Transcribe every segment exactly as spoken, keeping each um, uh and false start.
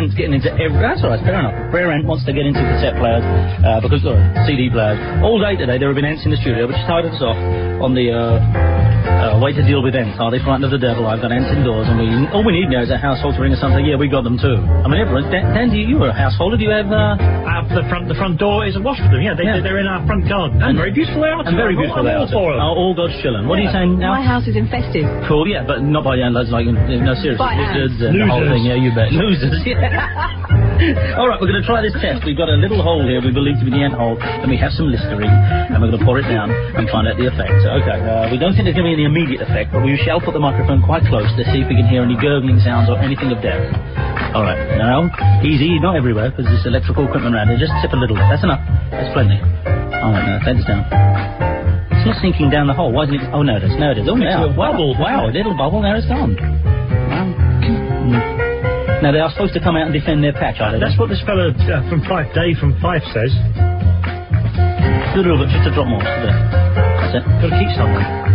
Ant's getting into every... That's all right, fair enough. Prayer Ant wants to get into cassette players, uh, because, or C D players. All day today there have been ants in the studio, which started us off on the, uh, uh, way to deal with ants. Are they frightened of the devil? I've got ants indoors, and we... All we need now is a household to ring or something. Yeah, we got them too. I mean, everyone... Dan, Dan do you, you're a householder, do you have, uh... Uh, the front, the front door is a wash for them, yeah. They, yeah. They're in our front garden. And, and very beautiful out. And very beautiful out. Oh, all God's children. What yeah. are you saying now? My house is infested. Cool, yeah, but not by ants, like, no, seriously. By lizards ants. and the whole thing, yeah, you bet. Losers, yeah. All right, we're going to try this test. We've got a little hole here we believe to be the ant hole, and we have some Listerine, and we're going to pour it down and find out the effect. So, okay, uh, we don't think there's going to be any immediate effect, but we shall put the microphone quite close to see if we can hear any gurgling sounds or anything of death. All right, now, easy, not everywhere, because there's electrical equipment around here. Just tip a little bit. That's enough. That's plenty. All right, now, take this down. It's not sinking down the hole. Why isn't it? Oh, no, it is. No, it is. Oh, now. Wow, wow, a little bubble. There it's gone. Wow. Mm. Now, they are supposed to come out and defend their patch, are they? That's what this fellow uh, from Fife, Dave from Fife, says. Do a little bit, just a drop more. That's it. Got to keep something.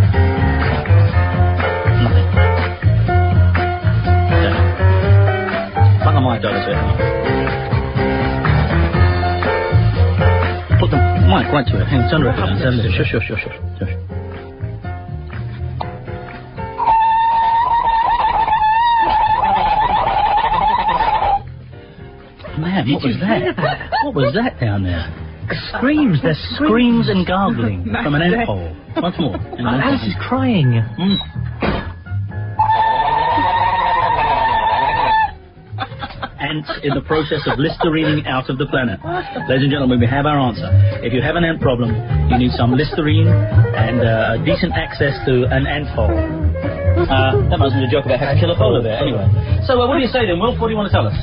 Nothing. Okay. Fuck the mic down a bit. Put the mic right to it. Hang on, turn it around. Shush, shush, shush, shush, shush. Man, what was that? What was that down there? Screams, there's screams and gargling from an ant hole. Once more. Oh, Alice is crying. Mm. Ants in the process of Listerining out of the planet. Ladies and gentlemen, we have our answer. If you have an ant problem, you need some Listerine and uh, decent access to an ant hole. Uh, that wasn't a joke about how to kill a polar bear. Anyway. So, uh, what do you say then, Wilf? What do you want to tell us?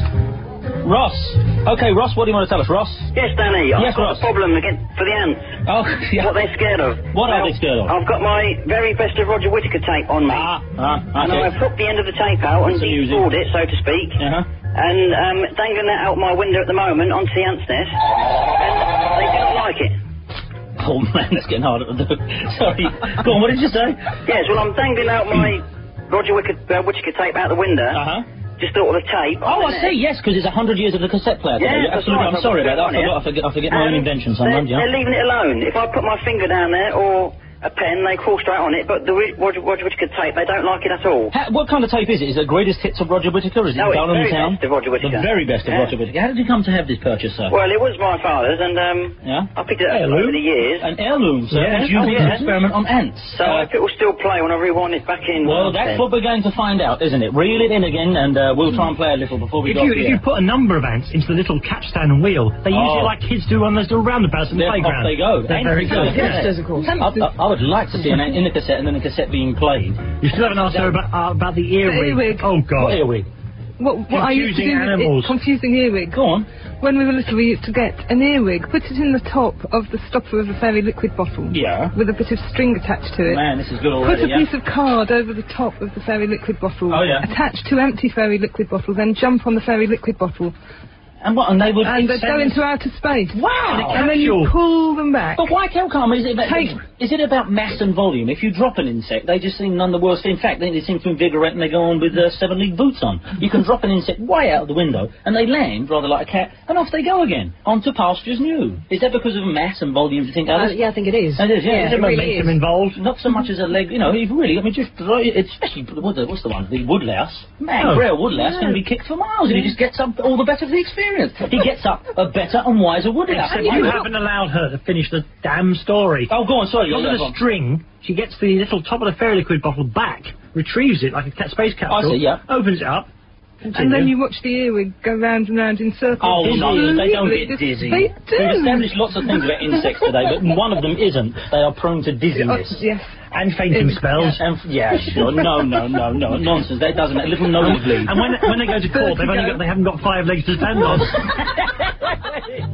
Ross. Okay, Ross, what do you want to tell us, Ross? Yes, Danny. Yes, I've got Ross. a problem again for the ants. Oh, yeah. What they're scared of. What now, are they scared of? I've got my very best of Roger Whittaker tape on me. Ah, ah, okay. And I've hooked the end of the tape out and de-spooled it, so to speak. Uh-huh. And um, dangling that out my window at the moment onto the ant's nest. And they don't like it. Oh, man, that's getting harder to do. Sorry. Go on, what did you say? Yes, well, I'm dangling out my Roger Whittaker, uh, Whittaker tape out the window. Uh-huh. Just thought of the tape. Oh, I see, yes, because it's a hundred years of the cassette player. Yeah, yeah absolutely. Right. I'm sorry about that. I forgot, I forget, I forget my own invention sometimes, they're, yeah. They're leaving it alone. If I put my finger down there or a pen, they crawl straight on it, but the Roger, Roger Whittaker tape, they don't like it at all. How, what kind of tape is it? Is it the greatest hits of Roger Whittaker? Is it no, down on the very town? best of Roger Whittaker. The very best of yeah. Roger Whittaker. How did you come to have this purchase, sir? Well, it was my father's, and um, yeah? I picked it up over the years. An heirloom, sir. Yeah. And you Oh, did yeah. an experiment on ants. So uh, it will still play when I rewind it back in. Well, that's what we're going to find out, isn't it? Reel it in again, and uh, we'll try and play a little before we if go you, If you put a number of ants into the little capstan and wheel, they use oh. it like kids do on those little roundabouts in the They're playground. Off they go. They're very good. Hamsters, of course. I, I, I would like to see an ant in the cassette and then the cassette being played. You still haven't asked her about, uh, about the earwig. earwig. Oh, God. What earwig? What, what I used to do animals. with it, confusing earwig. Go on. When we were little, we used to get an earwig, put it in the top of the stopper of a fairy liquid bottle. Yeah. With a bit of string attached to it. Man, this is good Put already, a yeah? piece of card over the top of the fairy liquid bottle. Oh, yeah. Attach two empty fairy liquid bottles, then jump on the fairy liquid bottle. And what? And they would... And they'd go into outer space. Wow! And then you pull them back. But why, how come? Is it about, is it about mass and volume? If you drop an insect, they just seem none the worse. In fact, they, they seem to invigorate and they go on with uh, seven-league boots on. You can drop an insect way out of the window and they land, rather like a cat, and off they go again, onto pastures new. Is that because of mass and volume, do you think, Alice? Uh, yeah, I think it is. It is, yeah yeah. is there momentum really involved? Not so much as a leg, you know, you've really, I mean, just, especially, what's the, what's the one? The woodlouse. Man, oh. Grail woodlouse no. can be kicked for miles and he just gets up all the better for the experience. He gets up a better and wiser woodlouse. Except you haven't allowed her to finish the damn story. Oh, go on, sorry. Because of the string, she gets the little top of the fairy liquid bottle back, retrieves it like a cat space capsule, I see, yeah. opens it up, continue. And then you watch the earwig go round and round in circles. Oh, no, they don't get dizzy. They do. We've established lots of things about insects today, but one of them isn't. They are prone to dizziness. Oh, yes. And fainting It, spells. And, yeah, sure. No, no, no, no. Nonsense. That doesn't. A little nosebleed. And when when they go to court, they've only got, they haven't got five legs to stand on.